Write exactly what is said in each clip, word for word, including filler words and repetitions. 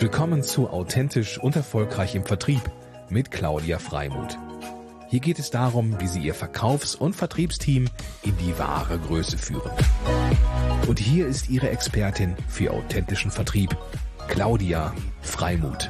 Willkommen zu Authentisch und Erfolgreich im Vertrieb mit Claudia Freimuth. Hier geht es darum, wie Sie Ihr Verkaufs- und Vertriebsteam in die wahre Größe führen. Und hier ist Ihre Expertin für authentischen Vertrieb, Claudia Freimuth.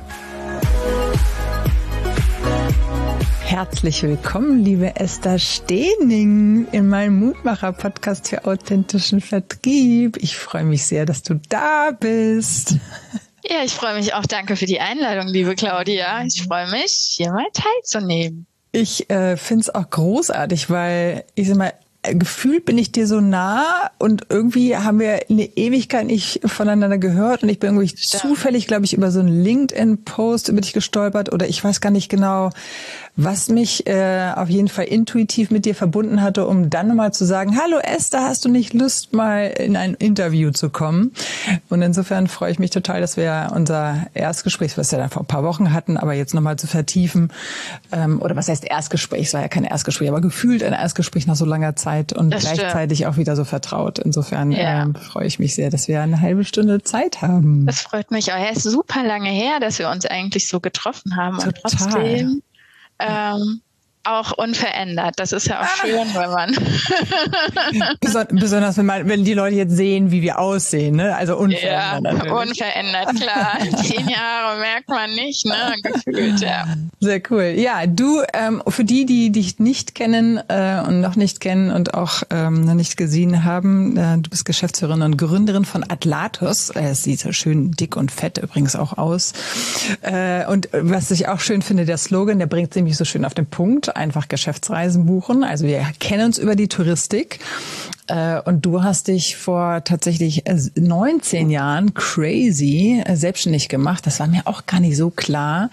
Herzlich willkommen, liebe Esther Stehning, in meinem Mutmacher-Podcast für authentischen Vertrieb. Ich freue mich sehr, dass du da bist. Ja, ich freue mich auch. Danke für die Einladung, liebe Claudia. Ich freue mich, hier mal teilzunehmen. Ich äh, finde es auch großartig, weil ich sag mal, gefühlt bin ich dir so nah und irgendwie haben wir eine Ewigkeit nicht voneinander gehört und ich bin irgendwie ja. zufällig, glaube ich, über so einen LinkedIn-Post über dich gestolpert oder ich weiß gar nicht genau, was mich äh, auf jeden Fall intuitiv mit dir verbunden hatte, um dann nochmal zu sagen, hallo Esther, hast du nicht Lust, mal in ein Interview zu kommen? Und insofern freue ich mich total, dass wir unser Erstgespräch, was wir dann vor ein paar Wochen hatten, aber jetzt nochmal zu vertiefen, ähm, oder was heißt Erstgespräch? Es war ja kein Erstgespräch, aber gefühlt ein Erstgespräch nach so langer Zeit und das gleichzeitig stimmt. Auch wieder so vertraut. Insofern ja. ähm, freue ich mich sehr, dass wir eine halbe Stunde Zeit haben. Das freut mich auch. Es ist super lange her, dass wir uns eigentlich so getroffen haben. Total. Und trotzdem Ähm, auch unverändert. Das ist ja auch schön, wenn man besonders wenn man, wenn die Leute jetzt sehen, wie wir aussehen, ne? Also unverändert. Ja, unverändert, klar. Zehn Jahre merkt man nicht, ne? Gefühlt, ja. Sehr cool. Ja, du, ähm, für die, die dich nicht kennen äh, und noch nicht kennen und auch ähm, noch nicht gesehen haben, äh, du bist Geschäftsführerin und Gründerin von Atlatus. Äh, es sieht so schön dick und fett übrigens auch aus. Äh, und was ich auch schön finde, der Slogan, der bringt nämlich so schön auf den Punkt. Einfach Geschäftsreisen buchen. Also wir kennen uns über die Touristik. Und du hast dich vor tatsächlich neunzehn Jahren crazy selbstständig gemacht. Das war mir auch gar nicht so klar,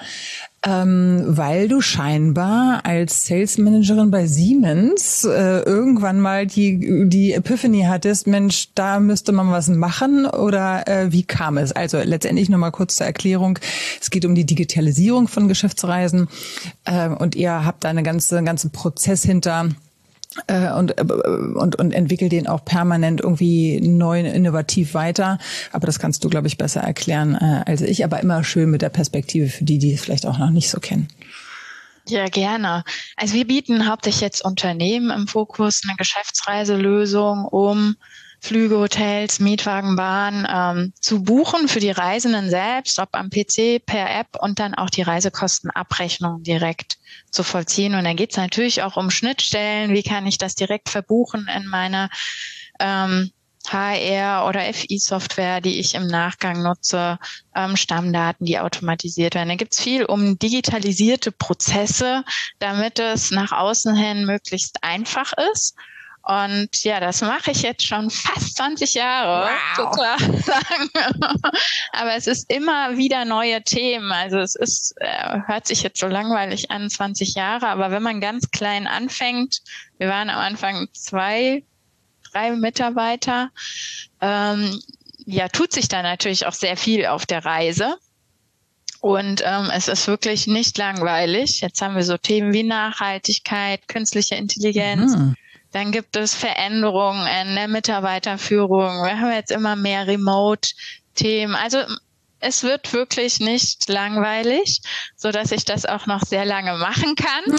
weil du scheinbar als Sales Managerin bei Siemens irgendwann mal die die Epiphany hattest, Mensch, da müsste man was machen, oder wie kam es? Also letztendlich nochmal kurz zur Erklärung. Es geht um die Digitalisierung von Geschäftsreisen und ihr habt da einen ganzen, ganzen Prozess hinter und, und, und entwickelt den auch permanent irgendwie neu, innovativ weiter. Aber das kannst du, glaube ich, besser erklären äh, als ich. Aber immer schön mit der Perspektive für die, die es vielleicht auch noch nicht so kennen. Ja, gerne. Also wir bieten hauptsächlich jetzt Unternehmen im Fokus eine Geschäftsreiselösung, um Flüge, Hotels, Mietwagen, Bahn ähm, zu buchen für die Reisenden selbst, ob am P C, per App und dann auch die Reisekostenabrechnung direkt zu vollziehen. Und da geht es natürlich auch um Schnittstellen. Wie kann ich das direkt verbuchen in meiner ähm, H R- oder F I-Software, die ich im Nachgang nutze, ähm, Stammdaten, die automatisiert werden. Da gibt es viel um digitalisierte Prozesse, damit es nach außen hin möglichst einfach ist. Und ja, das mache ich jetzt schon fast zwanzig Jahre. Wow. Total lang. Aber es ist immer wieder neue Themen. Also es ist, äh, hört sich jetzt so langweilig an, zwanzig Jahre. Aber wenn man ganz klein anfängt, wir waren am Anfang zwei, drei Mitarbeiter, ähm, ja, tut sich da natürlich auch sehr viel auf der Reise. Und ähm, es ist wirklich nicht langweilig. Jetzt haben wir so Themen wie Nachhaltigkeit, künstliche Intelligenz. Mhm. Dann gibt es Veränderungen in der Mitarbeiterführung. Wir haben jetzt immer mehr Remote-Themen. Also es wird wirklich nicht langweilig, so dass ich das auch noch sehr lange machen kann.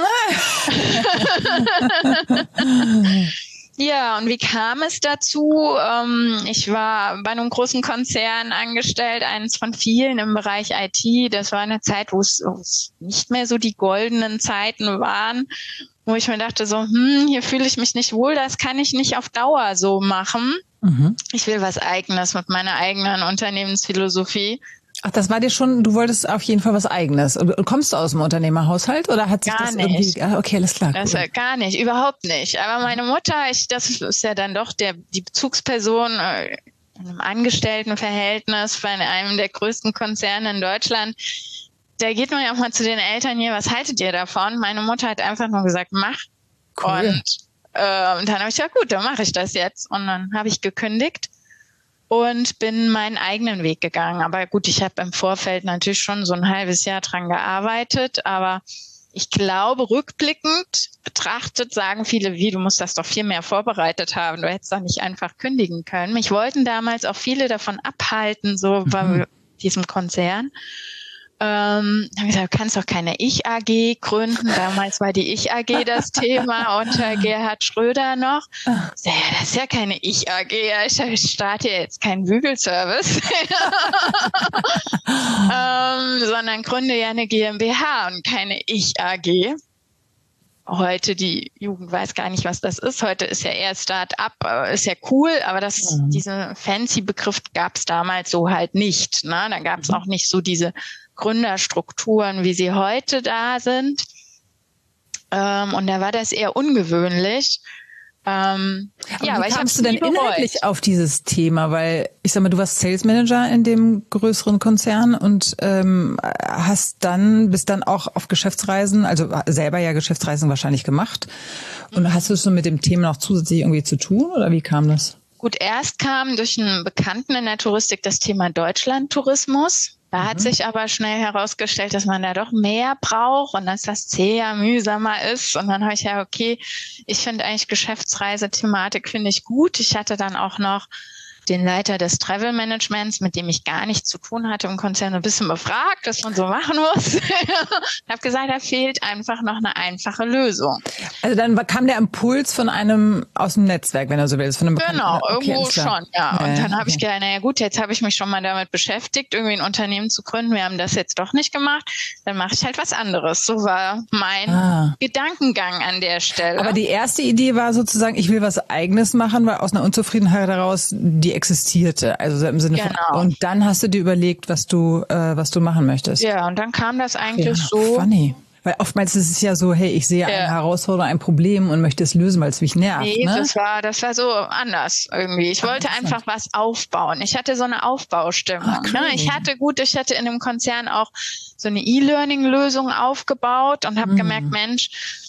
Ja, und wie kam es dazu? Ich war bei einem großen Konzern angestellt, eines von vielen im Bereich I T. Das war eine Zeit, wo es nicht mehr so die goldenen Zeiten waren, wo ich mir dachte so, hm, hier fühle ich mich nicht wohl, das kann ich nicht auf Dauer so machen. Mhm. Ich will was Eigenes mit meiner eigenen Unternehmensphilosophie. Ach, das war dir schon, du wolltest auf jeden Fall was Eigenes. Kommst du aus dem Unternehmerhaushalt oder hat sich gar das nicht. irgendwie... Okay, alles klar. Das, cool. Gar nicht, überhaupt nicht. Aber meine Mutter, ich, das ist ja dann doch der die Bezugsperson äh, in einem Angestelltenverhältnis bei einem der größten Konzerne in Deutschland. Da geht man ja auch mal zu den Eltern hier, was haltet ihr davon? Meine Mutter hat einfach nur gesagt, mach. Cool. Und, äh, und dann habe ich gesagt, gut, dann mache ich das jetzt. Und dann habe ich gekündigt und bin meinen eigenen Weg gegangen. Aber gut, ich habe im Vorfeld natürlich schon so ein halbes Jahr dran gearbeitet, aber ich glaube, rückblickend betrachtet sagen viele, wie, du musst das doch viel mehr vorbereitet haben, du hättest doch nicht einfach kündigen können. Mich wollten damals auch viele davon abhalten, so, weil diesem Konzern. Ähm, habe ich gesagt, du kannst doch keine Ich-A G gründen. Damals war die Ich-A G das Thema unter Gerhard Schröder noch. Ja, das ist ja keine Ich-A G. Ich, ich starte jetzt keinen Bügelservice, ähm, sondern gründe ja eine GmbH und keine Ich-A G. Heute, die Jugend weiß gar nicht, was das ist. Heute ist ja eher Start-up, ist ja cool, aber das, mhm. diesen fancy Begriff gab es damals so halt nicht. Ne? Da gab es mhm. auch nicht so diese Gründerstrukturen, wie sie heute da sind. Ähm, und da war das eher ungewöhnlich. Ähm, aber ja, wie aber ich kamst du denn inhaltlich bereut. auf dieses Thema? Weil ich sag mal, du warst Sales Manager in dem größeren Konzern und ähm, hast dann bist dann auch auf Geschäftsreisen, also selber ja Geschäftsreisen wahrscheinlich gemacht. Und mhm. hast du es so mit dem Thema noch zusätzlich irgendwie zu tun oder wie kam das? Gut, erst kam durch einen Bekannten in der Touristik das Thema Deutschlandtourismus. Da hat mhm. sich aber schnell herausgestellt, dass man da doch mehr braucht und dass das zäher, mühsamer ist. Und dann habe ich ja, okay, ich finde eigentlich Geschäftsreise-Thematik finde ich gut. Ich hatte dann auch noch den Leiter des Travel Managements, mit dem ich gar nichts zu tun hatte im Konzern, ein bisschen befragt, was man so machen muss. Ich habe gesagt, da fehlt einfach noch eine einfache Lösung. Also dann kam der Impuls von einem aus dem Netzwerk, wenn du so willst. Von einem genau, okay, irgendwo schon, ja. Und dann habe ich gedacht, naja gut, jetzt habe ich mich schon mal damit beschäftigt, irgendwie ein Unternehmen zu gründen. Wir haben das jetzt doch nicht gemacht. Dann mache ich halt was anderes. So war mein ah. Gedankengang an der Stelle. Aber die erste Idee war sozusagen, ich will was Eigenes machen, weil aus einer Unzufriedenheit heraus die existierte, also im Sinne genau. von, und dann hast du dir überlegt, was du äh, was du machen möchtest. Ja, und dann kam das eigentlich ja, so. Funny. Weil oftmals ist es ja so, hey, ich sehe ja. eine Herausforderung, ein Problem und möchte es lösen, weil es mich nervt. Nee, ne? das war das war so anders irgendwie. Ich Ach, wollte einfach was aufbauen. Ich hatte so eine Aufbaustimmung. Ach, ne? Ich hatte gut, ich hatte in dem Konzern auch so eine E-Learning-Lösung aufgebaut und habe mhm. gemerkt, Mensch,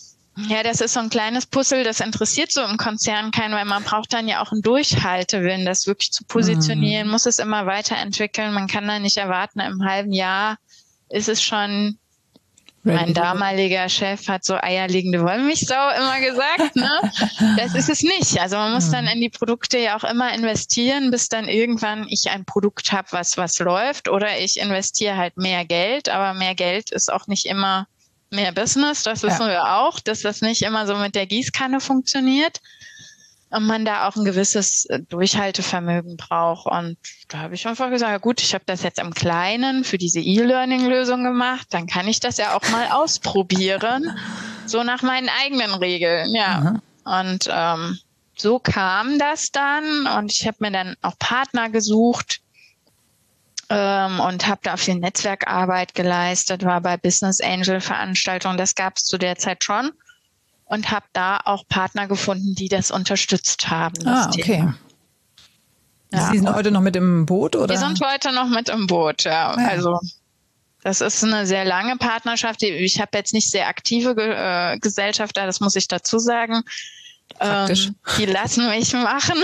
ja, das ist so ein kleines Puzzle, das interessiert so im Konzern keinen, weil man braucht dann ja auch einen Durchhaltewillen, das wirklich zu positionieren, mm. muss es immer weiterentwickeln. Man kann da nicht erwarten, im halben Jahr ist es schon, Ready. Mein damaliger Chef hat so eierlegende Wollmilchsau immer gesagt, ne? Das ist es nicht. Also man muss mm. dann in die Produkte ja auch immer investieren, bis dann irgendwann ich ein Produkt habe, was was läuft, oder ich investiere halt mehr Geld, aber mehr Geld ist auch nicht immer mehr Business, das wissen ja. wir auch, dass das nicht immer so mit der Gießkanne funktioniert und man da auch ein gewisses Durchhaltevermögen braucht. Und da habe ich einfach gesagt, gut, ich habe das jetzt im Kleinen für diese E-Learning-Lösung gemacht, dann kann ich das ja auch mal ausprobieren, so nach meinen eigenen Regeln, ja. Mhm. Und ähm, so kam das dann und ich habe mir dann auch Partner gesucht, Ähm, und habe da viel Netzwerkarbeit geleistet, war bei Business Angel Veranstaltungen, das gab es zu der Zeit schon, und habe da auch Partner gefunden, die das unterstützt haben. Das ah, okay. Thema. Ja, Sie sind heute noch mit im Boot, oder? Die sind heute noch mit im Boot, ja. ja. Also das ist eine sehr lange Partnerschaft. Ich habe jetzt nicht sehr aktive äh, Gesellschafter, das muss ich dazu sagen. Ähm, die lassen mich machen.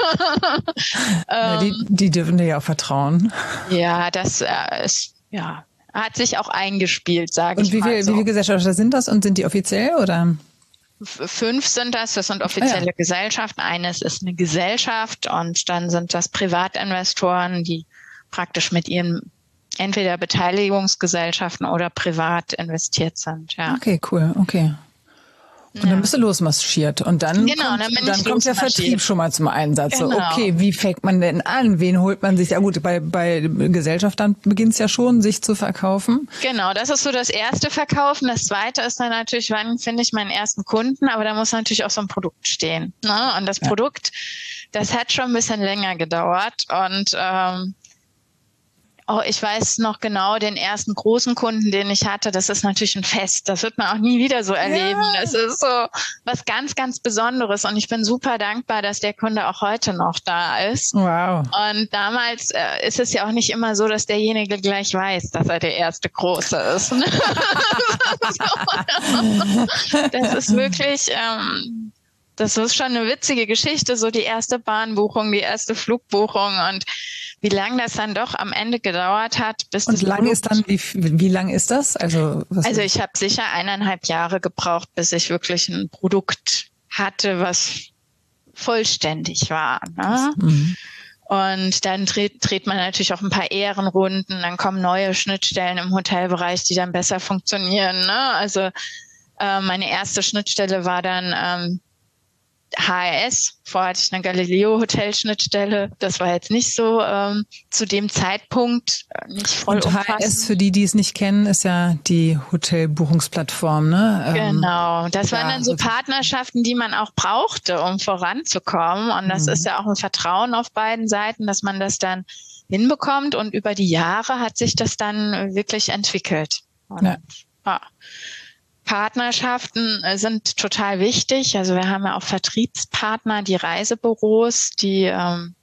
ja, die, die dürfen dir ja auch vertrauen. Ja, das äh, ist, ja, hat sich auch eingespielt, sage ich wie mal. Viel, so. Wie viele Gesellschafter sind das und sind die offiziell oder? F- fünf sind das, das sind offizielle ah, ja. Gesellschaften. Eines ist eine Gesellschaft und dann sind das Privatinvestoren, die praktisch mit ihren entweder Beteiligungsgesellschaften oder privat investiert sind. Ja. Okay, cool, okay. Und ja. dann bist du losmarschiert und dann genau, kommt, dann, bin dann ich kommt der Vertrieb schon mal zum Einsatz. Genau. So, okay, wie fängt man denn an? Wen holt man sich? Ja gut, bei, bei Gesellschaftern beginnt es ja schon, sich zu verkaufen. Genau, das ist so das erste Verkaufen. Das zweite ist dann natürlich, wann finde ich meinen ersten Kunden? Aber da muss natürlich auch so ein Produkt stehen. Ne? Und das ja. Produkt, das hat schon ein bisschen länger gedauert und ähm, Oh, ich weiß noch genau, den ersten großen Kunden, den ich hatte, das ist natürlich ein Fest. Das wird man auch nie wieder so erleben. Ja. Das ist so was ganz, ganz Besonderes. Und ich bin super dankbar, dass der Kunde auch heute noch da ist. Wow. Und damals äh, ist es ja auch nicht immer so, dass derjenige gleich weiß, dass er der erste Große ist. Das ist wirklich... Ähm, Das ist schon eine witzige Geschichte, so die erste Bahnbuchung, die erste Flugbuchung und wie lange das dann doch am Ende gedauert hat. Bis und das lang ist dann, wie, wie lang ist das? Also, was also ich habe sicher eineinhalb Jahre gebraucht, bis ich wirklich ein Produkt hatte, was vollständig war. Ne? Mhm. Und dann dreht, dreht man natürlich auch ein paar Ehrenrunden, dann kommen neue Schnittstellen im Hotelbereich, die dann besser funktionieren. Ne? Also äh, meine erste Schnittstelle war dann ähm, H R S. Vorher hatte ich eine Galileo-Hotel-Schnittstelle. Das war jetzt nicht so ähm, zu dem Zeitpunkt nicht voll Und umfassend. H R S, für die, die es nicht kennen, ist ja die Hotelbuchungsplattform, ne? Genau. Das ja, waren dann so Partnerschaften, die man auch brauchte, um voranzukommen. Und das mhm. ist ja auch ein Vertrauen auf beiden Seiten, dass man das dann hinbekommt. Und über die Jahre hat sich das dann wirklich entwickelt. Und, ja. Ja. Partnerschaften sind total wichtig. Also wir haben ja auch Vertriebspartner, die Reisebüros, die, ähm,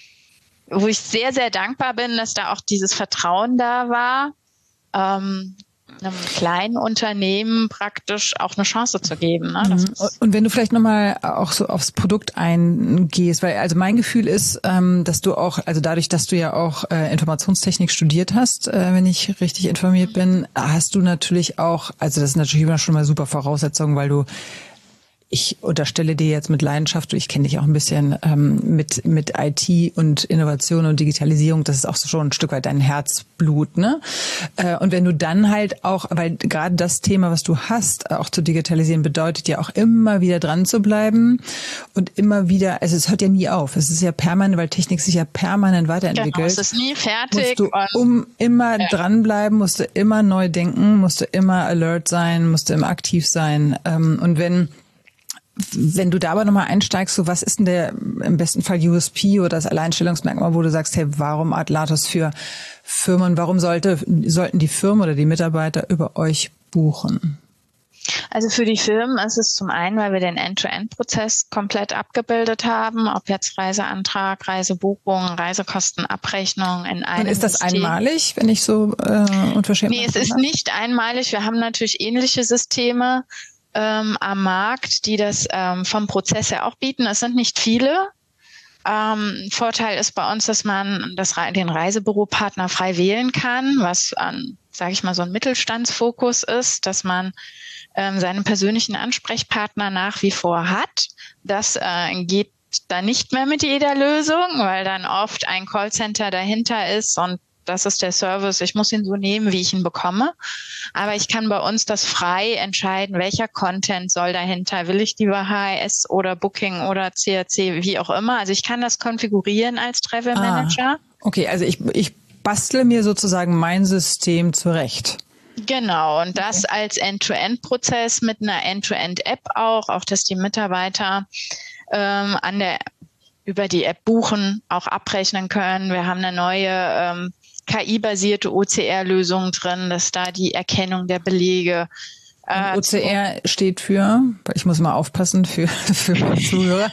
wo ich sehr, sehr dankbar bin, dass da auch dieses Vertrauen da war, ähm, einem kleinen Unternehmen praktisch auch eine Chance zu geben. Ne? Das ist und wenn du vielleicht nochmal auch so aufs Produkt eingehst, weil also mein Gefühl ist, ähm, dass du auch, also dadurch, dass du ja auch äh, Informationstechnik studiert hast, äh, wenn ich richtig informiert bin, hast du natürlich auch, also das ist natürlich immer schon mal super Voraussetzung, weil du ich unterstelle dir jetzt mit Leidenschaft, ich kenne dich auch ein bisschen ähm, mit mit I T und Innovation und Digitalisierung, das ist auch so schon ein Stück weit dein Herzblut, ne? Äh, und wenn du dann halt auch, weil gerade das Thema, was du hast, auch zu digitalisieren, bedeutet ja auch immer wieder dran zu bleiben und immer wieder, also es hört ja nie auf, es ist ja permanent, weil Technik sich ja permanent weiterentwickelt. Genau, es ist nie fertig. Musst du um immer ja. dranbleiben, musst du immer neu denken, musst du immer alert sein, musst du immer aktiv sein. Ähm, und wenn Wenn du da aber nochmal einsteigst, so was ist denn der im besten Fall U S P oder das Alleinstellungsmerkmal, wo du sagst, hey, warum Atlatos für Firmen, warum sollte, sollten die Firmen oder die Mitarbeiter über euch buchen? Also für die Firmen ist es zum einen, weil wir den End-to-End-Prozess komplett abgebildet haben, ob jetzt Reiseantrag, Reisebuchung, Reisekostenabrechnung in einem Und ist das System. Einmalig, wenn ich so äh, unverschämt Nee, es ist nicht einmalig. Wir haben natürlich ähnliche Systeme Ähm, am Markt, die das ähm, vom Prozess her auch bieten. Es sind nicht viele. Ähm, Vorteil ist bei uns, dass man das, den Reisebüropartner frei wählen kann, was an, sage ich mal, so ein Mittelstandsfokus ist, dass man ähm, seinen persönlichen Ansprechpartner nach wie vor hat. Das äh, geht da nicht mehr mit jeder Lösung, weil dann oft ein Callcenter dahinter ist und das ist der Service, ich muss ihn so nehmen, wie ich ihn bekomme. Aber ich kann bei uns das frei entscheiden, welcher Content soll dahinter. Will ich lieber H R S oder Booking oder C R C, wie auch immer. Also ich kann das konfigurieren als Travel Manager. Ah, okay, also ich, ich bastle mir sozusagen mein System zurecht. Genau, und das okay. als End-to-End-Prozess mit einer End-to-End-App auch, auch dass die Mitarbeiter ähm, an der über die App buchen, auch abrechnen können. Wir haben eine neue ähm, K I-basierte O C R-Lösung drin, dass da die Erkennung der Belege. Äh, O C R steht für, ich muss mal aufpassen für, für meine Zuhörer.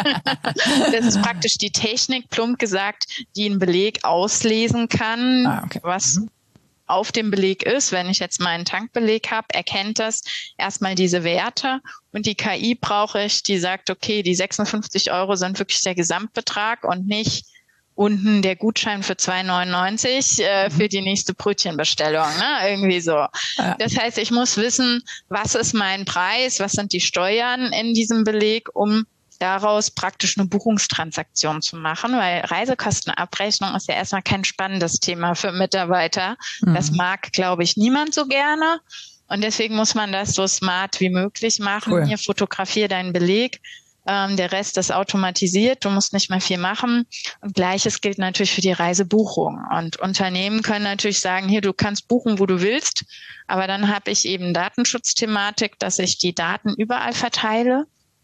Das ist praktisch die Technik, plump gesagt, die einen Beleg auslesen kann, ah, okay. was mhm. auf dem Beleg ist. Wenn ich jetzt meinen Tankbeleg habe, erkennt das erstmal diese Werte und die K I brauche ich, die sagt, okay, die sechsundfünfzig Euro sind wirklich der Gesamtbetrag und nicht unten der Gutschein für zwei neunundneunzig äh, für die nächste Brötchenbestellung, ne? Irgendwie so. Ja. Das heißt, ich muss wissen, was ist mein Preis, was sind die Steuern in diesem Beleg, um daraus praktisch eine Buchungstransaktion zu machen, weil Reisekostenabrechnung ist ja erstmal kein spannendes Thema für Mitarbeiter. Mhm. Das mag, glaube ich, niemand so gerne. Und deswegen muss man das so smart wie möglich machen. Cool. Hier fotografiere deinen Beleg. Ähm, der Rest ist automatisiert. Du musst nicht mehr viel machen. Und Gleiches gilt natürlich für die Reisebuchung. Und Unternehmen können natürlich sagen, hier, du kannst buchen, wo du willst. Aber dann habe ich eben Datenschutzthematik, dass ich die Daten überall verteile.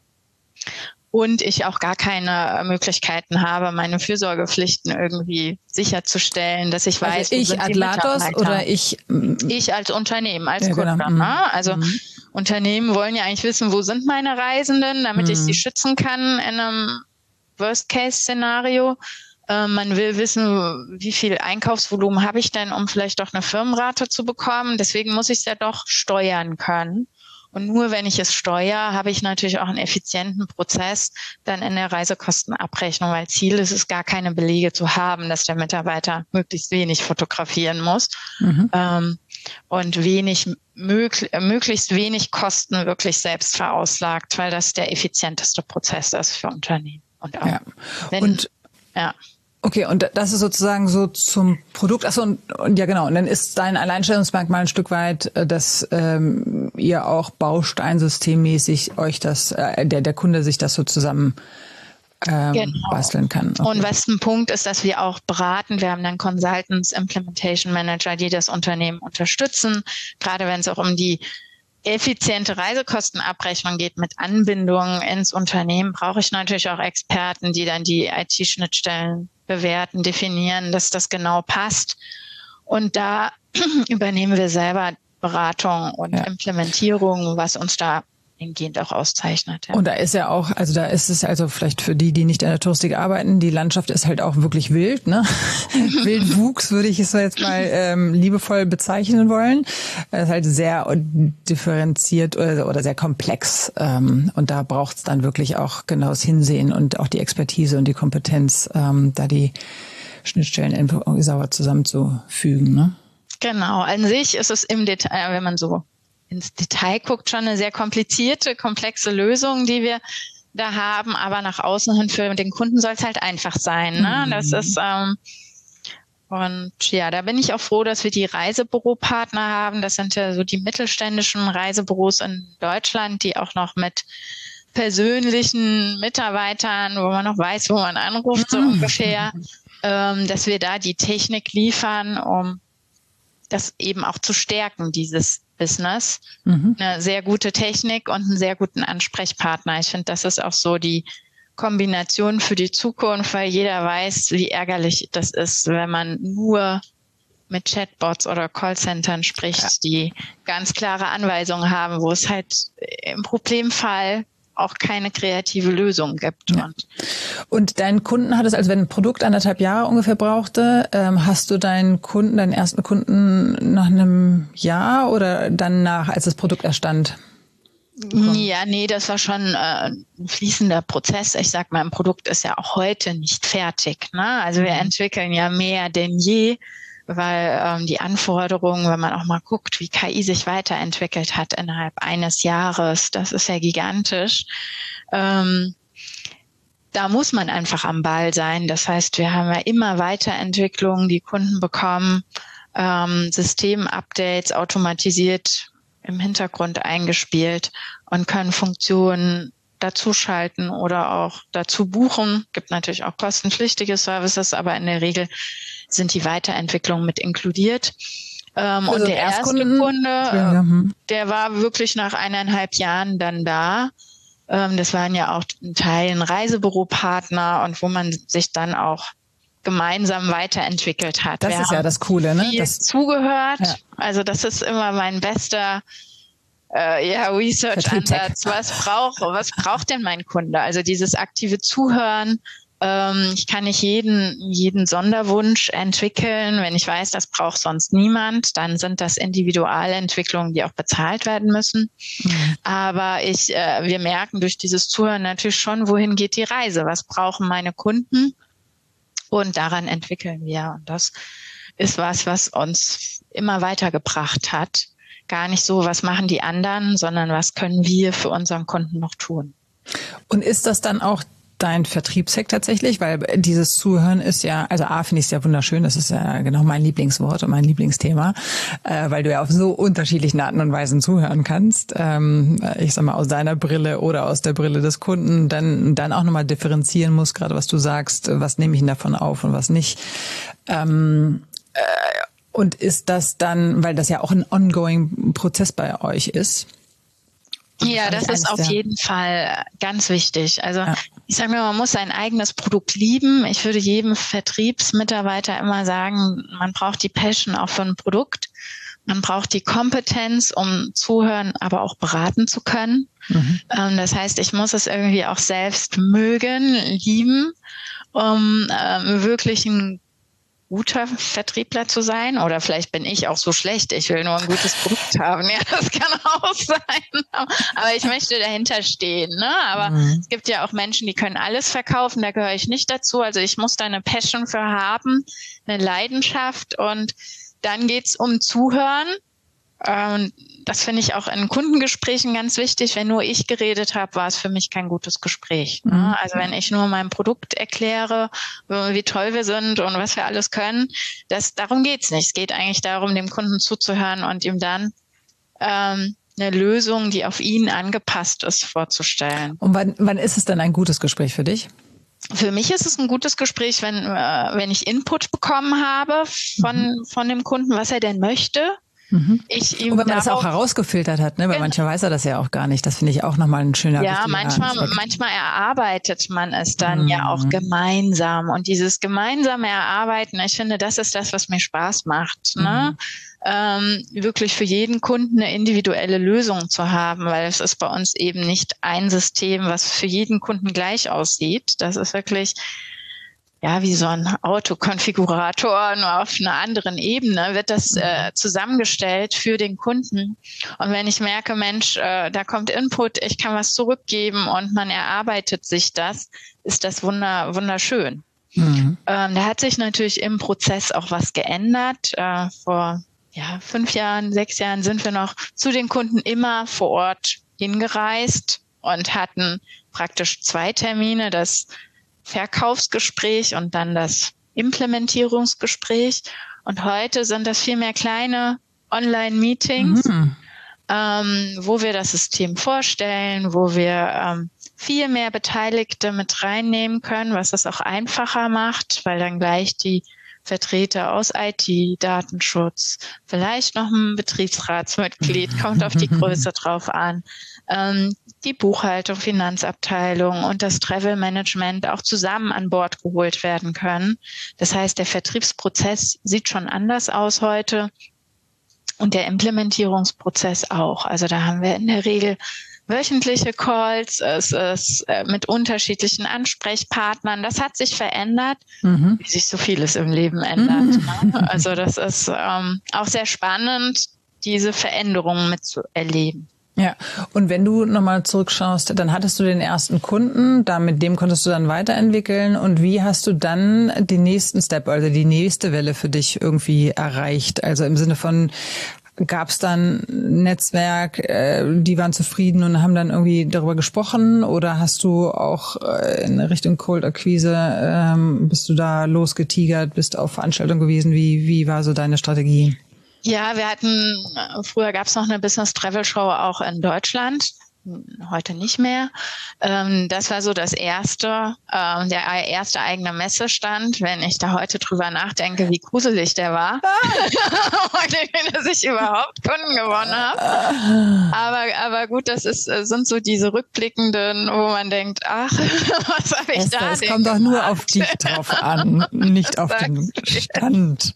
Und ich auch gar keine Möglichkeiten habe, meine Fürsorgepflichten irgendwie sicherzustellen, dass ich weiß, also ich wo sind Atlatos die oder ich ich als Unternehmen, als ja, Kunde. Genau. Ne? Also mhm. Unternehmen wollen ja eigentlich wissen, wo sind meine Reisenden, damit mhm. ich sie schützen kann in einem Worst-Case-Szenario. Äh, man will wissen, wie viel Einkaufsvolumen habe ich denn, um vielleicht doch eine Firmenrate zu bekommen. Deswegen muss ich es ja doch steuern können. Und nur wenn ich es steuere, habe ich natürlich auch einen effizienten Prozess dann in der Reisekostenabrechnung, weil Ziel ist es, gar keine Belege zu haben, dass der Mitarbeiter möglichst wenig fotografieren muss mhm. ähm, und wenig möglich, möglichst wenig Kosten wirklich selbst verauslagt, weil das der effizienteste Prozess ist für Unternehmen. Und auch ja. wenn, und ja. Okay, und das ist sozusagen so zum Produkt. Achso, und, und ja genau. Und dann ist dein Alleinstellungsmerkmal ein Stück weit, dass ähm, ihr auch bausteinsystemmäßig euch das, äh, der der Kunde sich das so zusammen ähm, genau. basteln kann. Okay. Und was ein Punkt ist, dass wir auch beraten. Wir haben dann Consultants, Implementation Manager, die das Unternehmen unterstützen. Gerade wenn es auch um die effiziente Reisekostenabrechnung geht mit Anbindungen ins Unternehmen, brauche ich natürlich auch Experten, die dann die I T-Schnittstellen bewerten, definieren, dass das genau passt. Und da übernehmen wir selber Beratung und ja. Implementierung, was uns da hingehend auch auszeichnet. Ja. Und da ist ja auch, also da ist es also vielleicht für die, die nicht in der Touristik arbeiten, die Landschaft ist halt auch wirklich wild, ne? Wildwuchs würde ich es jetzt mal ähm, liebevoll bezeichnen wollen. Es ist halt sehr differenziert oder, oder sehr komplex ähm, und da braucht es dann wirklich auch genaues Hinsehen und auch die Expertise und die Kompetenz, ähm, da die Schnittstellen irgendwie sauber zusammenzufügen, ne? Genau, an sich ist es im Detail, wenn man so ins Detail guckt, schon eine sehr komplizierte, komplexe Lösung, die wir da haben, aber nach außen hin für den Kunden soll es halt einfach sein. Ne? Mhm. Das ist ähm, und ja, da bin ich auch froh, dass wir die Reisebüropartner haben. Das sind ja so die mittelständischen Reisebüros in Deutschland, die auch noch mit persönlichen Mitarbeitern, wo man noch weiß, wo man anruft, so ungefähr, ähm, dass wir da die Technik liefern, um das eben auch zu stärken, dieses Business. Mhm. Eine sehr gute Technik und einen sehr guten Ansprechpartner. Ich finde, das ist auch so die Kombination für die Zukunft, weil jeder weiß, wie ärgerlich das ist, wenn man nur mit Chatbots oder Callcentern spricht, ja. die ganz klare Anweisungen haben, wo es halt im Problemfall auch keine kreative Lösung gibt. Ja. Und, und dein Kunden hat es, also wenn ein Produkt anderthalb Jahre ungefähr brauchte, ähm, hast du deinen Kunden, deinen ersten Kunden nach einem Jahr oder dann nach, als das Produkt erstand? Bekommen? Ja, nee, das war schon äh, ein fließender Prozess. Ich sag mal, ein Produkt ist ja auch heute nicht fertig, ne? Also wir mhm. entwickeln ja mehr denn je, weil ähm, die Anforderungen, wenn man auch mal guckt, wie K I sich weiterentwickelt hat innerhalb eines Jahres, das ist ja gigantisch. Ähm, da muss man einfach am Ball sein. Das heißt, wir haben ja immer Weiterentwicklungen, die Kunden bekommen, ähm, Systemupdates automatisiert im Hintergrund eingespielt und können Funktionen dazuschalten oder auch dazu buchen. Gibt natürlich auch kostenpflichtige Services, aber in der Regel sind die Weiterentwicklungen mit inkludiert. Ähm, also und der erste Kunde, ja, ja. der war wirklich nach eineinhalb Jahren dann da. Ähm, das waren ja auch in Teilen Reisebüropartner und wo man sich dann auch gemeinsam weiterentwickelt hat. Das Wir ist ja das Coole, ne? Viel das zugehört. Ja. Also das ist immer mein bester äh, ja, Research-Ansatz. Was braucht, was braucht denn mein Kunde? Also dieses aktive Zuhören. Ich kann nicht jeden, jeden Sonderwunsch entwickeln. Wenn ich weiß, das braucht sonst niemand, dann sind das Individualentwicklungen, die auch bezahlt werden müssen. Mhm. Aber ich, äh, wir merken durch dieses Zuhören natürlich schon, wohin geht die Reise? Was brauchen meine Kunden? Und daran entwickeln wir. Und das ist was, was uns immer weitergebracht hat. Gar nicht so, was machen die anderen, sondern was können wir für unseren Kunden noch tun? Und ist das dann auch dein Vertriebshack tatsächlich? Weil dieses Zuhören ist ja, also A, finde ich es ja wunderschön, das ist ja genau mein Lieblingswort und mein Lieblingsthema, äh, weil du ja auf so unterschiedlichen Arten und Weisen zuhören kannst. Ähm, ich sag mal, aus deiner Brille oder aus der Brille des Kunden, dann, dann auch nochmal differenzieren musst, gerade was du sagst, was nehme ich denn davon auf und was nicht. Ähm, äh, und ist das dann, weil das ja auch ein ongoing Prozess bei euch ist? Ja, das ist auf jeden Fall ganz wichtig. Also ja. ich sage mir, man muss sein eigenes Produkt lieben. Ich würde jedem Vertriebsmitarbeiter immer sagen, man braucht die Passion auch für ein Produkt. Man braucht die Kompetenz, um zuhören, aber auch beraten zu können. Mhm. Das heißt, ich muss es irgendwie auch selbst mögen, lieben, um ähm, wirklich ein guter Vertriebler zu sein, oder vielleicht bin ich auch so schlecht, ich will nur ein gutes Produkt haben, ja, das kann auch sein, aber ich möchte dahinter stehen, ne? Aber mhm. es gibt ja auch Menschen, die können alles verkaufen, da gehöre ich nicht dazu, also ich muss da eine Passion für haben, eine Leidenschaft, und dann geht's um Zuhören, Ähm, das finde ich auch in Kundengesprächen ganz wichtig. Wenn nur ich geredet habe, war es für mich kein gutes Gespräch. Ne? Mhm. Also wenn ich nur mein Produkt erkläre, wie toll wir sind und was wir alles können, das, darum geht's nicht. Es geht eigentlich darum, dem Kunden zuzuhören und ihm dann ähm, eine Lösung, die auf ihn angepasst ist, vorzustellen. Und wann, wann ist es denn ein gutes Gespräch für dich? Für mich ist es ein gutes Gespräch, wenn, äh, wenn ich Input bekommen habe von, mhm. von dem Kunden, was er denn möchte. Mhm. Ich ihm und wenn man das auch herausgefiltert hat, ne? Weil genau. mancher weiß er das ja auch gar nicht. Das finde ich auch nochmal ein schöner Ja, manchmal, manchmal erarbeitet man es dann mhm. ja auch gemeinsam. Und dieses gemeinsame Erarbeiten, ich finde, das ist das, was mir Spaß macht. Mhm. Ne? Ähm, wirklich für jeden Kunden eine individuelle Lösung zu haben, weil es ist bei uns eben nicht ein System, was für jeden Kunden gleich aussieht. Das ist wirklich ja, wie so ein Autokonfigurator, nur auf einer anderen Ebene wird das äh, zusammengestellt für den Kunden. Und wenn ich merke, Mensch, äh, da kommt Input, ich kann was zurückgeben und man erarbeitet sich das, ist das wunder, wunderschön. Mhm. Ähm, da hat sich natürlich im Prozess auch was geändert. Äh, vor ja, fünf Jahren, sechs Jahren sind wir noch zu den Kunden immer vor Ort hingereist und hatten praktisch zwei Termine, das Verkaufsgespräch und dann das Implementierungsgespräch. Und heute sind das viel mehr kleine Online-Meetings, mhm. ähm, wo wir das System vorstellen, wo wir ähm, viel mehr Beteiligte mit reinnehmen können, was es auch einfacher macht, weil dann gleich die Vertreter aus I T, Datenschutz, vielleicht noch ein Betriebsratsmitglied, kommt auf die Größe drauf an, ähm, die Buchhaltung, Finanzabteilung und das Travel Management auch zusammen an Bord geholt werden können. Das heißt, der Vertriebsprozess sieht schon anders aus heute und der Implementierungsprozess auch. Also da haben wir in der Regel wöchentliche Calls, es ist mit unterschiedlichen Ansprechpartnern. Das hat sich verändert, mhm. wie sich so vieles im Leben ändert. Mhm. Also das ist ähm, auch sehr spannend, diese Veränderungen mitzuerleben. Ja, und wenn du nochmal zurückschaust, dann hattest du den ersten Kunden, da mit dem konntest du dann weiterentwickeln und wie hast du dann den nächsten Step, also die nächste Welle für dich irgendwie erreicht? Also im Sinne von, gab es dann ein Netzwerk, äh, die waren zufrieden und haben dann irgendwie darüber gesprochen oder hast du auch äh, in Richtung Cold Akquise, ähm, bist du da losgetigert, bist auf Veranstaltungen gewesen? Wie, wie war so deine Strategie? Ja, wir hatten, früher gab es noch eine Business Travel Show auch in Deutschland, heute nicht mehr. Ähm, das war so das erste, ähm, der erste eigene Messestand. Wenn ich da heute drüber nachdenke, wie gruselig der war, dass ich überhaupt Kunden gewonnen habe. Aber, aber gut, das ist, sind so diese rückblickenden, wo man denkt, ach, was habe ich Esther, da es denn kommt doch nur auf dich drauf an, nicht auf den Stand.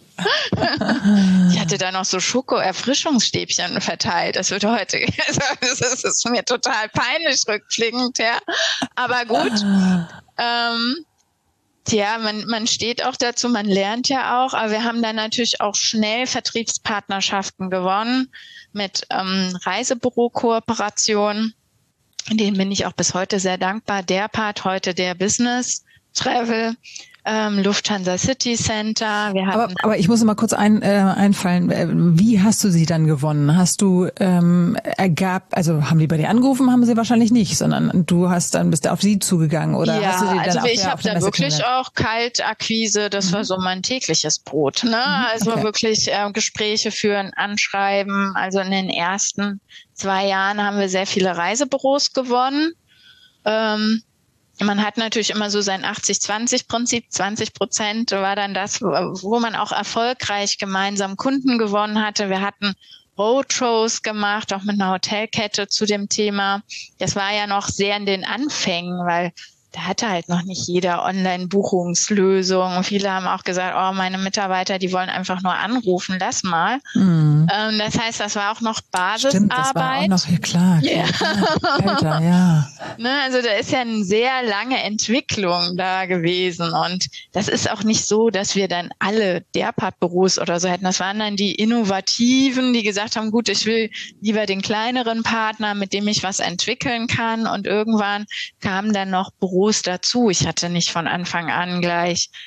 Ich hatte da noch so Schoko-Erfrischungsstäbchen verteilt. Das wird heute, das ist, das ist mir total peinlich rückblickend, ja. Aber gut. Ähm, ja, man, man steht auch dazu, man lernt ja auch, aber wir haben dann natürlich auch schnell Vertriebspartnerschaften gewonnen mit ähm, Reisebüro-Kooperationen. Denen bin ich auch bis heute sehr dankbar. Der Part heute der Business Travel. Ähm, Lufthansa City Center. Wir hatten aber, aber ich muss mal kurz ein, äh, einfallen. Wie hast du sie dann gewonnen? Hast du ähm, ergab, also haben die bei dir angerufen? Haben sie wahrscheinlich nicht, sondern du hast dann bist du auf sie zugegangen oder ja, hast du die dann also auf ich habe da wirklich auch Kaltakquise. Das mhm. war so mein tägliches Brot. Ne? Mhm, also okay. wirklich äh, Gespräche führen, anschreiben. Also in den ersten zwei Jahren haben wir sehr viele Reisebüros gewonnen. Ähm, Man hat natürlich immer so sein achtzig zwanzig Prinzip. zwanzig Prozent war dann das, wo man auch erfolgreich gemeinsam Kunden gewonnen hatte. Wir hatten Roadshows gemacht, auch mit einer Hotelkette zu dem Thema. Das war ja noch sehr in den Anfängen, weil da hatte halt noch nicht jeder Online-Buchungslösung. Viele haben auch gesagt, oh, meine Mitarbeiter, die wollen einfach nur anrufen, lass mal. Mhm. Ähm, das heißt, das war auch noch Basisarbeit. Stimmt, das war auch noch, ja klar. Ja. Alter, ja. Ne, also da ist ja eine sehr lange Entwicklung da gewesen und das ist auch nicht so, dass wir dann alle Derpart-Büros oder so hätten. Das waren dann die Innovativen, die gesagt haben, gut, ich will lieber den kleineren Partner, mit dem ich was entwickeln kann und irgendwann kamen dann noch Büros dazu. Ich hatte nicht von Anfang an gleich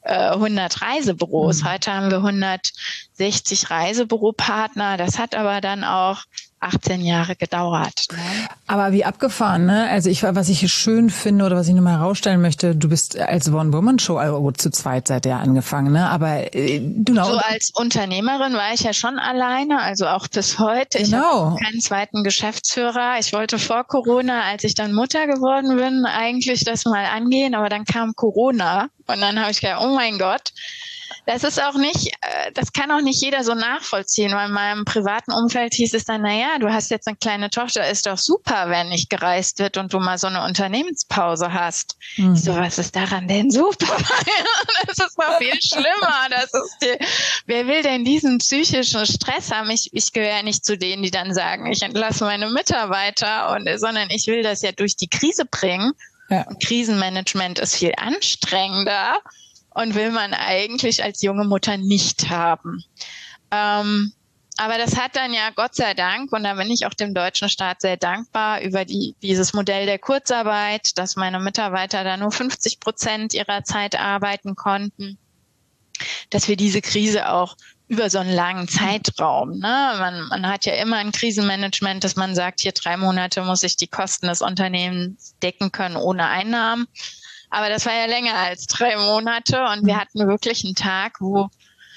äh, hundert Reisebüros. Mhm. Heute haben wir hundertsechzig Reisebüropartner. Das hat aber dann auch achtzehn Jahre gedauert. Ne? Aber wie abgefahren, ne? Also ich, was ich schön finde oder was ich nochmal herausstellen möchte, du bist als One-Woman-Show, also zu zweit seid ihr ja angefangen, ne? Aber äh, du So als Unternehmerin war ich ja schon alleine, also auch bis heute. Ich Genau. habe keinen zweiten Geschäftsführer. Ich wollte vor Corona, als ich dann Mutter geworden bin, eigentlich das mal angehen, aber dann kam Corona und dann habe ich gedacht, oh mein Gott. Das ist auch nicht, das kann auch nicht jeder so nachvollziehen, weil in meinem privaten Umfeld hieß es dann, naja, du hast jetzt eine kleine Tochter, ist doch super, wenn nicht gereist wird und du mal so eine Unternehmenspause hast. Mhm. Ich so, was ist daran denn super? Das ist noch viel schlimmer. Das ist die, wer will denn diesen psychischen Stress haben? Ich, ich gehöre ja nicht zu denen, die dann sagen, ich entlasse meine Mitarbeiter, und, sondern ich will das ja durch die Krise bringen. Ja. Und Krisenmanagement ist viel anstrengender. Und will man eigentlich als junge Mutter nicht haben. Ähm, aber das hat dann ja Gott sei Dank, und da bin ich auch dem deutschen Staat sehr dankbar, über die, dieses Modell der Kurzarbeit, dass meine Mitarbeiter da nur fünfzig Prozent ihrer Zeit arbeiten konnten, dass wir diese Krise auch über so einen langen Zeitraum, ne? Man, man hat ja immer ein Krisenmanagement, dass man sagt, hier drei Monate muss ich die Kosten des Unternehmens decken können ohne Einnahmen. Aber das war ja länger als drei Monate und wir hatten wirklich einen Tag, wo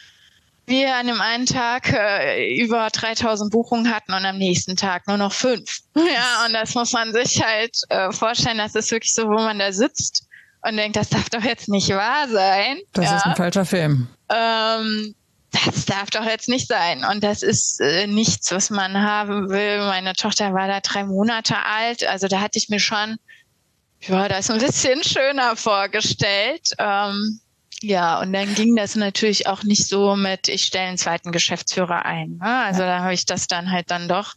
wir an dem einen Tag äh, über dreitausend Buchungen hatten und am nächsten Tag nur noch fünf. Ja, und das muss man sich halt äh, vorstellen, das ist wirklich so, wo man da sitzt und denkt, das darf doch jetzt nicht wahr sein. Das ja. ist ein falscher Film. Ähm, das darf doch jetzt nicht sein. Und das ist äh, nichts, was man haben will. Meine Tochter war da drei Monate alt, also da hatte ich mir schon ja, das ist ein bisschen schöner vorgestellt. Ähm, ja, und dann ging das natürlich auch nicht so mit, ich stelle einen zweiten Geschäftsführer ein. Ne? Also ja. da habe ich das dann halt dann doch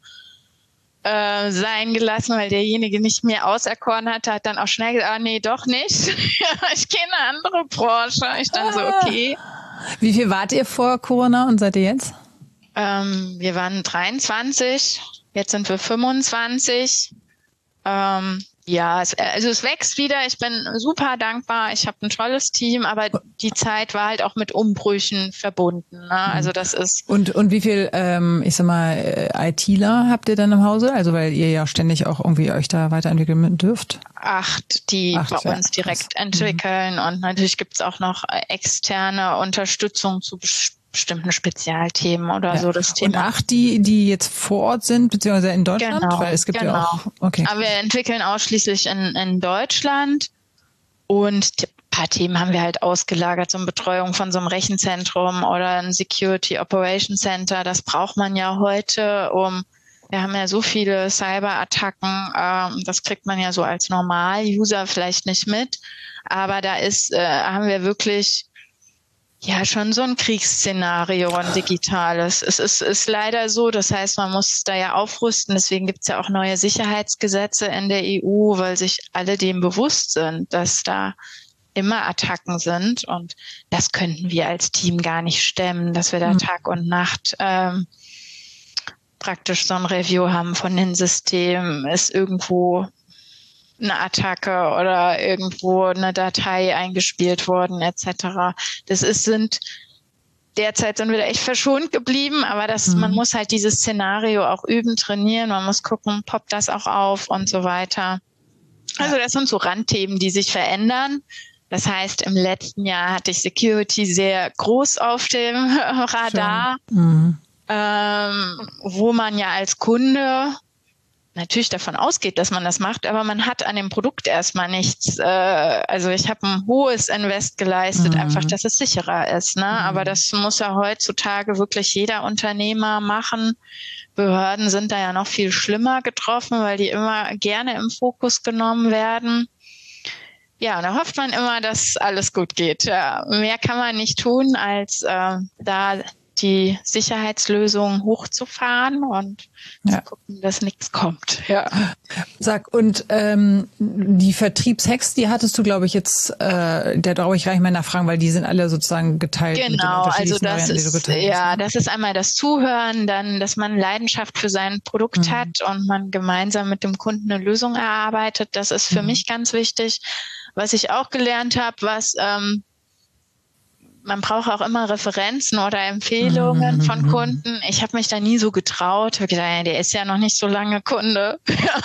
äh, sein gelassen, weil derjenige nicht mehr auserkoren hatte, hat dann auch schnell gesagt, ah nee, doch nicht. Ich gehe in eine andere Branche. Ich dann so, okay. Wie viel wart ihr vor Corona und seid ihr jetzt? Ähm, wir waren dreiundzwanzig, jetzt sind wir fünfundzwanzig. Ähm, Ja, es, also es wächst wieder. Ich bin super dankbar. Ich habe ein tolles Team, aber die Zeit war halt auch mit Umbrüchen verbunden. Ne? Also das ist und und wie viel, ähm, ich sag mal, ITler habt ihr dann im Hause? Also weil ihr ja ständig auch irgendwie euch da weiterentwickeln dürft. Acht, die Acht, bei uns ja, direkt krass. entwickeln, mhm. und natürlich gibt's auch noch externe Unterstützung zu bestimmten Spezialthemen oder ja. so das Thema. Und acht, die, die jetzt vor Ort sind, beziehungsweise in Deutschland? Genau, weil es gibt genau. ja auch, okay. Aber wir entwickeln ausschließlich in, in Deutschland und ein paar Themen haben wir halt ausgelagert, so eine Betreuung von so einem Rechenzentrum oder ein Security Operation Center. Das braucht man ja heute, um, wir haben ja so viele Cyberattacken, ähm, das kriegt man ja so als Normal-User vielleicht nicht mit, aber da ist, äh, haben wir wirklich ja, schon so ein Kriegsszenario, ein digitales. Es ist, ist leider so, das heißt, man muss da ja aufrüsten. Deswegen gibt's ja auch neue Sicherheitsgesetze in der E U, weil sich alle dem bewusst sind, dass da immer Attacken sind. Und das könnten wir als Team gar nicht stemmen, dass wir da mhm. Tag und Nacht ähm, praktisch so ein Review haben von den Systemen. Ist irgendwo eine Attacke oder irgendwo eine Datei eingespielt worden et cetera. Das ist, sind derzeit sind wir da echt verschont geblieben, aber das, mhm. man muss halt dieses Szenario auch üben, trainieren, man muss gucken, poppt das auch auf und so weiter. Also das sind so Randthemen, die sich verändern. Das heißt, im letzten Jahr hatte ich Security sehr groß auf dem Radar, mhm. ähm, wo man ja als Kunde natürlich davon ausgeht, dass man das macht, aber man hat an dem Produkt erstmal nichts. Äh, also ich habe ein hohes Invest geleistet, mhm. einfach, dass es sicherer ist. Ne? Mhm. Aber das muss ja heutzutage wirklich jeder Unternehmer machen. Behörden sind da ja noch viel schlimmer getroffen, weil die immer gerne im Fokus genommen werden. Ja, und da hofft man immer, dass alles gut geht. Ja, mehr kann man nicht tun, als äh, da die Sicherheitslösung hochzufahren und ja. zu gucken, dass nichts kommt. Ja. Sag, und ähm, die Vertriebshacks, die hattest du, glaube ich, jetzt, äh, da brauche ich gar nicht mehr nachfragen, weil die sind alle sozusagen geteilt. Genau, also das ist, ja, hast, ne? Das ist einmal das Zuhören, dann, dass man Leidenschaft für sein Produkt mhm. hat und man gemeinsam mit dem Kunden eine Lösung erarbeitet. Das ist für mhm. mich ganz wichtig. Was ich auch gelernt habe, was ähm, man braucht auch immer Referenzen oder Empfehlungen von Kunden. Ich habe mich da nie so getraut. Ich habe gedacht, ja, der ist ja noch nicht so lange Kunde.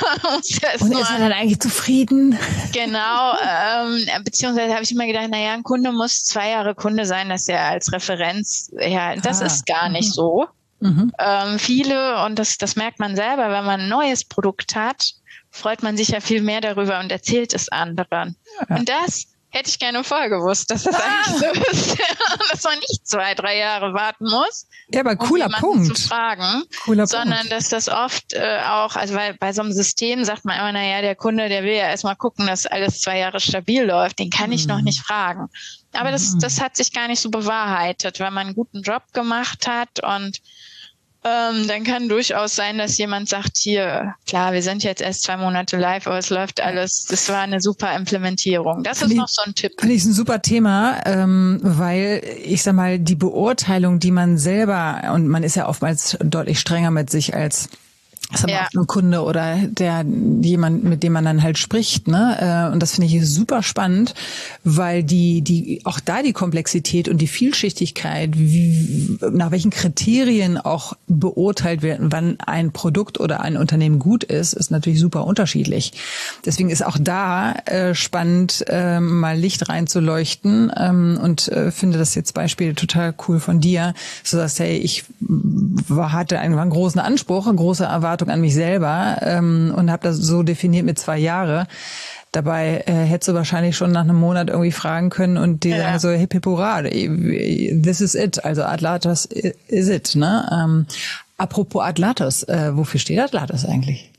ist Und ist er dann eigentlich zufrieden? Genau. Ähm, beziehungsweise habe ich immer gedacht, naja, ein Kunde muss zwei Jahre Kunde sein, dass er als Referenz, ja, das ah. ist gar nicht so. Mhm. Ähm, viele, und das, das merkt man selber, wenn man ein neues Produkt hat, freut man sich ja viel mehr darüber und erzählt es anderen. Ja. Und das hätte ich gerne vorher gewusst, dass das ah. eigentlich so ist, dass man nicht zwei, drei Jahre warten muss, ja, aber cooler um Punkt. zu fragen, cooler sondern Punkt. dass das oft äh, auch, also weil bei so einem System sagt man immer, naja, der Kunde, der will ja erstmal gucken, dass alles zwei Jahre stabil läuft, den kann ich mhm. noch nicht fragen. Aber das, das hat sich gar nicht so bewahrheitet, weil man einen guten Job gemacht hat und Ähm, dann kann durchaus sein, dass jemand sagt, hier, klar, wir sind jetzt erst zwei Monate live, aber es läuft alles, das war eine super Implementierung. Das ist noch so ein Tipp. Finde ich ein super Thema, ähm, weil ich sag mal, die Beurteilung, die man selber, und man ist ja oftmals deutlich strenger mit sich als Das ist aber auch ein Kunde oder der jemand, mit dem man dann halt spricht, ne? Und das finde ich super spannend, weil die die auch da die Komplexität und die Vielschichtigkeit, wie, nach welchen Kriterien auch beurteilt wird, wann ein Produkt oder ein Unternehmen gut ist, ist natürlich super unterschiedlich. Deswegen ist auch da äh, spannend, äh, mal Licht reinzuleuchten, ähm, und äh, finde das jetzt Beispiel total cool von dir, so dass hey, ich war, hatte einen, einen großen Anspruch, eine große Erwartung an mich selber, ähm, und habe das so definiert mit zwei Jahre. Dabei äh, hättest du wahrscheinlich schon nach einem Monat irgendwie fragen können und die ja. sagen so, hip hip hurra, this is it, also Atlatos is it, ne? Ähm, apropos Atlatos, äh, wofür steht Atlatos eigentlich?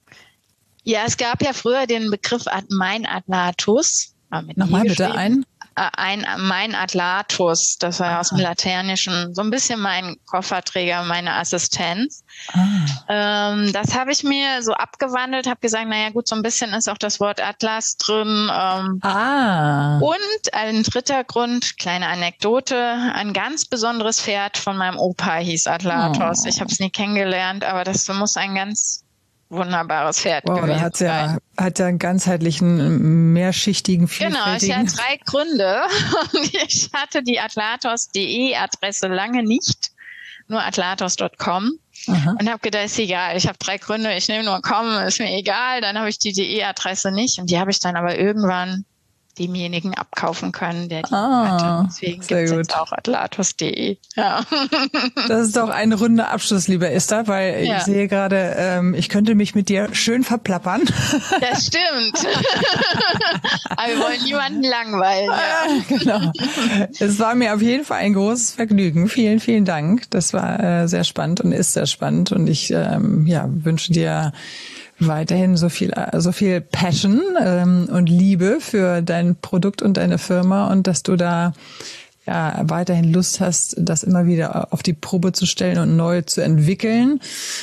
Ja, es gab ja früher den Begriff mein Atlatus. Nochmal bitte ein. Ein, mein Atlatus, das war ah. aus dem Lateinischen, so ein bisschen mein Kofferträger, meine Assistenz. Ah. Ähm, das habe ich mir so abgewandelt, habe gesagt, naja gut, so ein bisschen ist auch das Wort Atlas drin. Ähm, ah. Und ein dritter Grund, kleine Anekdote, ein ganz besonderes Pferd von meinem Opa hieß Atlatos. Oh. Ich habe es nie kennengelernt, aber das muss ein ganz wunderbares Pferd wow, gewesen da hat's ja, hat ja einen ganzheitlichen, mehrschichtigen, vielfältigen... Genau, es hat drei Gründe. Und ich hatte die atlatos punkt de Adresse lange nicht, nur atlatos punkt com. Aha. Und habe gedacht, ist egal, ich habe drei Gründe, ich nehme nur com, ist mir egal. Dann habe ich die de-Adresse nicht und die habe ich dann aber irgendwann demjenigen abkaufen können, der die ah, hatte. Deswegen gibt es jetzt auch atlatos punkt de. Ja. Das ist doch ein runder Abschluss, lieber Esther, weil ja. ich sehe gerade, ähm, ich könnte mich mit dir schön verplappern. Das stimmt. Aber wir wollen niemanden langweilen. Ja. Genau. Es war mir auf jeden Fall ein großes Vergnügen. Vielen, vielen Dank. Das war äh, sehr spannend und ist sehr spannend und ich ähm, ja, wünsche dir weiterhin so viel, so viel Passion ähm, und Liebe für dein Produkt und deine Firma und dass du da ja weiterhin Lust hast, das immer wieder auf die Probe zu stellen und neu zu entwickeln.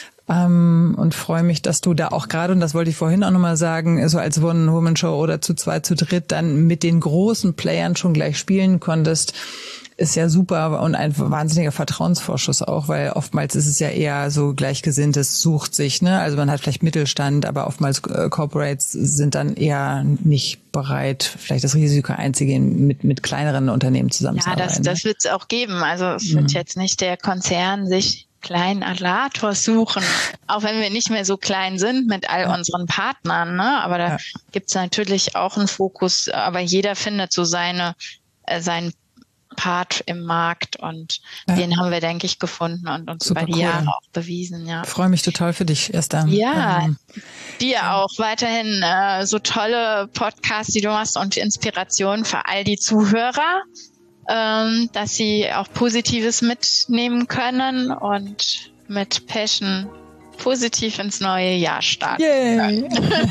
Ähm, und freue mich, dass du da auch gerade, und das wollte ich vorhin auch nochmal sagen, so als One-Woman-Show oder zu zweit, zu dritt dann mit den großen Playern schon gleich spielen konntest. Ist ja super und ein wahnsinniger Vertrauensvorschuss auch, weil oftmals ist es ja eher so Gleichgesinntes sucht sich, ne? Also man hat vielleicht Mittelstand, aber oftmals äh, Corporates sind dann eher nicht bereit, vielleicht das Risiko einzugehen, mit mit kleineren Unternehmen zusammenzuarbeiten. Ja, das, das wird es auch geben. Also es mhm. wird jetzt nicht der Konzern sich kleinen Atlatos suchen, auch wenn wir nicht mehr so klein sind mit all ja. unseren Partnern, ne? Aber da ja. gibt's natürlich auch einen Fokus, aber jeder findet so seine äh, seinen Part im Markt und ja. den haben wir, denke ich, gefunden und uns Super über die cool. Jahre auch bewiesen. Ja. Ich freue mich total für dich, Esther. Ja, ähm, dir ja. auch weiterhin äh, so tolle Podcasts, die du machst und Inspiration für all die Zuhörer, ähm, dass sie auch Positives mitnehmen können und mit Passion positiv ins neue Jahr starten. Yay.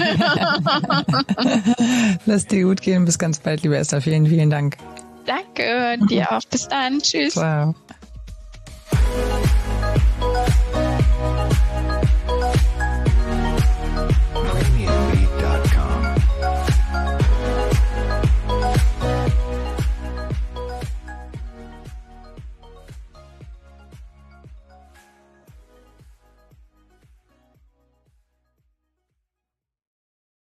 Lass dir gut gehen. Bis ganz bald, liebe Esther. Vielen, vielen Dank. Danke, dir auch. Bis dann. Tschüss. Wow.